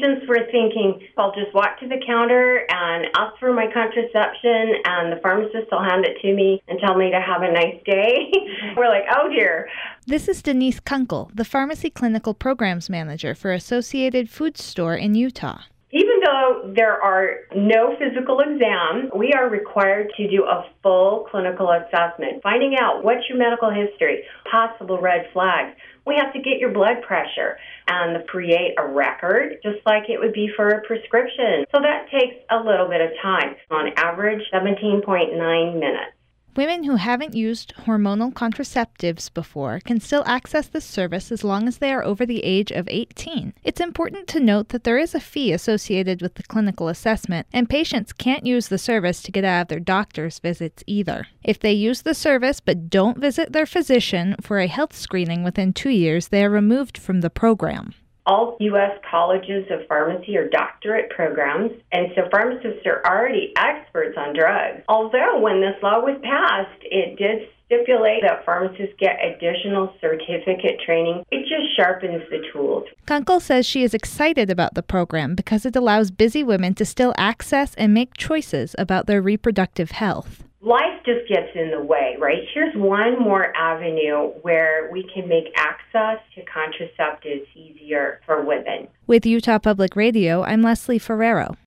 patients were thinking, I'll just walk to the counter and ask for my contraception, and the pharmacist will hand it to me and tell me to have a nice day. We're like, oh dear. This is Denise Kunkel, the Pharmacy Clinical Programs Manager for Associated Food Store in Utah. Even though there are no physical exams, we are required to do a full clinical assessment, finding out what's your medical history, possible red flags. We have to get your blood pressure and create a record, just like it would be for a prescription. So that takes a little bit of time, on average 17.9 minutes. Women who haven't used hormonal contraceptives before can still access this service as long as they are over the age of 18. It's important to note that there is a fee associated with the clinical assessment, and patients can't use the service to get out of their doctor's visits either. If they use the service but don't visit their physician for a health screening within 2 years, they are removed from the program. All U.S. colleges of pharmacy are doctorate programs, and so pharmacists are already experts on drugs. Although when this law was passed, it did stipulate that pharmacists get additional certificate training. It just sharpens the tools. Kunkel says she is excited about the program because it allows busy women to still access and make choices about their reproductive health. Life just gets in the way, right? Here's one more avenue where we can make access to contraceptives easier for women. With Utah Public Radio, I'm Leslie Ferrero.